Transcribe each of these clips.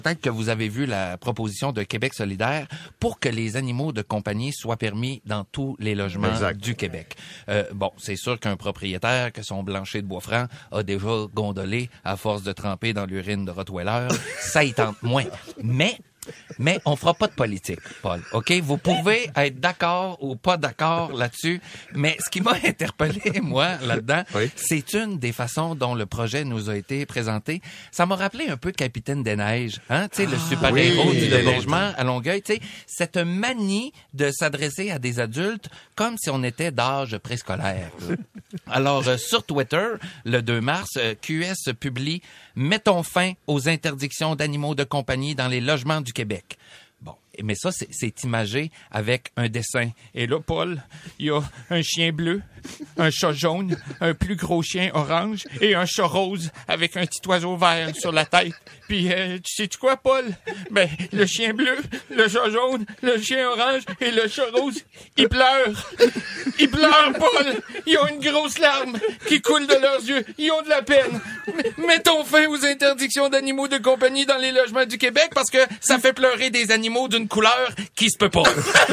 Peut-être que vous avez vu la proposition de Québec solidaire pour que les animaux de compagnie soient permis dans tous les logements du Québec. Bon, c'est sûr qu'un propriétaire que son plancher de bois franc a déjà gondolé à force de tremper dans l'urine de Rottweiler, ça y tente moins. Mais on fera pas de politique, Paul. OK? Vous pouvez être d'accord ou pas d'accord là-dessus, mais ce qui m'a interpellé, moi, là-dedans, c'est une des façons dont le projet nous a été présenté. Ça m'a rappelé un peu Capitaine des Neiges, hein? Tu sais, le super-héros du déneigement à Longueuil. Tu sais, cette manie de s'adresser à des adultes comme si on était d'âge préscolaire. Alors, sur Twitter, le 2 mars, QS publie « Mettons fin aux interdictions d'animaux de compagnie dans les logements du Québec ». Bon, mais ça, c'est imagé avec un dessin. Et là, Paul, il y a un chien bleu, un chat jaune, un plus gros chien orange et un chat rose avec un petit oiseau vert sur la tête. Puis, tu sais-tu quoi, Paul? Ben, le chien bleu, le chat jaune, le chien orange et le chat rose, ils pleurent. Ils pleurent, Paul! Ils ont une grosse larme qui coule de leurs yeux. Ils ont de la peine. Mettons fin aux interdictions d'animaux de compagnie dans les logements du Québec parce que ça fait pleurer des animaux d'une couleur qui se peut pas.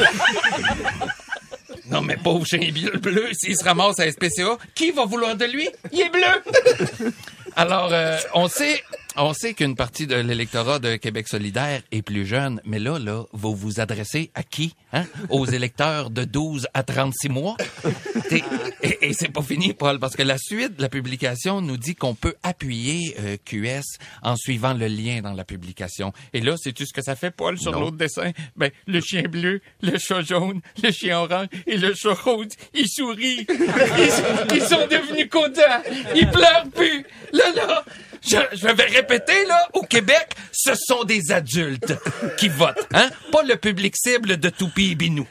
Non, mais pauvre chien bleu, s'il se ramasse à la SPCA, qui va vouloir de lui? Il est bleu! Alors, on sait qu'une partie de l'électorat de Québec solidaire est plus jeune, mais là, vous vous adressez à qui? Hein? Aux électeurs de 12 à 36 mois? Et c'est pas fini, Paul, parce que la suite de la publication nous dit qu'on peut appuyer QS en suivant le lien dans la publication. Et là, sais-tu ce que ça fait, Paul, sur l'autre dessin? Ben, le chien bleu, le chat jaune, le chien orange et le chat rose, ils sourient. Ils sont devenus contents. Ils pleurent plus. Là, je vais répéter, là, au Québec, ce sont des adultes qui votent, hein? Pas le public cible de Toupie et Binou.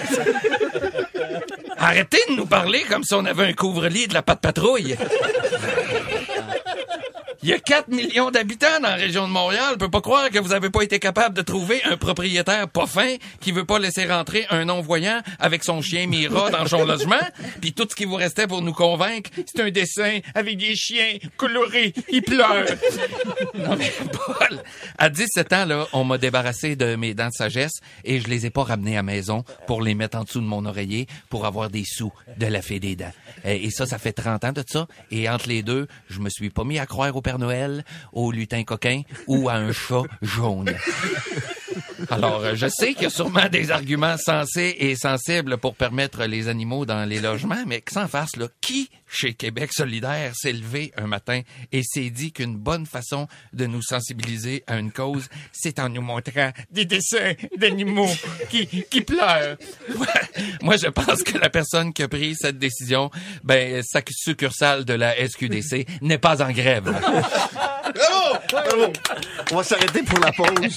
Arrêtez de nous parler comme si on avait un couvre-lit de la patte patrouille. Il y a 4 millions d'habitants dans la région de Montréal. Je peux pas croire que vous avez pas été capable de trouver un propriétaire pas fin qui veut pas laisser rentrer un non-voyant avec son chien Mira dans son logement. Puis tout ce qui vous restait pour nous convaincre, c'est un dessin avec des chiens colorés. Ils pleurent. Non mais Paul, à 17 ans, là, on m'a débarrassé de mes dents de sagesse et je les ai pas ramenées à la maison pour les mettre en dessous de mon oreiller pour avoir des sous de la fée des dents. Et ça fait 30 ans de ça. Et entre les deux, je me suis pas mis à croire au Père Noël, au lutin coquin ou à un chat jaune. Alors, je sais qu'il y a sûrement des arguments sensés et sensibles pour permettre les animaux dans les logements, mais que s'en fasse, là, qui, chez Québec solidaire, s'est levé un matin et s'est dit qu'une bonne façon de nous sensibiliser à une cause, c'est en nous montrant des dessins d'animaux qui pleurent. Moi, je pense que la personne qui a pris cette décision, sa succursale de la SQDC n'est pas en grève. Bravo! Bravo! On va s'arrêter pour la pause.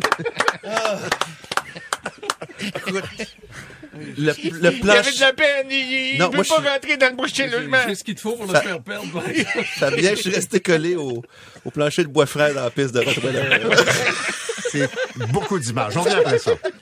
Écoute, le planche... Il avait de la peine, il ne veut pas rentrer dans le boucher logement. C'est ce qu'il te faut pour le faire perdre. Fabien, je suis resté collé au plancher de bois frais dans la piste de Rottweiler. C'est beaucoup d'images. On revient après ça.